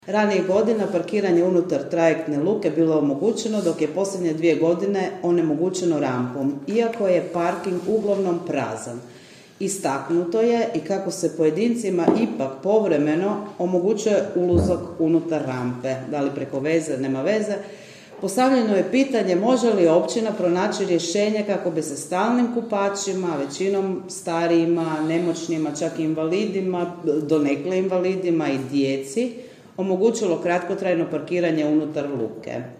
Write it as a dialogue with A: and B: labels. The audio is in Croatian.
A: Ranijih godina parkiranje unutar trajektne luke bilo omogućeno, dok je posljednje 2 godine onemogućeno rampom, iako je parking uglavnom prazan. Istaknuto je i kako se pojedincima ipak povremeno omogućuje ulazak unutar rampe, da li preko veze, nema veze. Postavljeno je pitanje može li općina pronaći rješenje kako bi se stalnim kupačima, većinom starijima, nemoćnima, čak i invalidima, donekle invalidima i djeci, omogućilo kratkotrajno parkiranje unutar luke.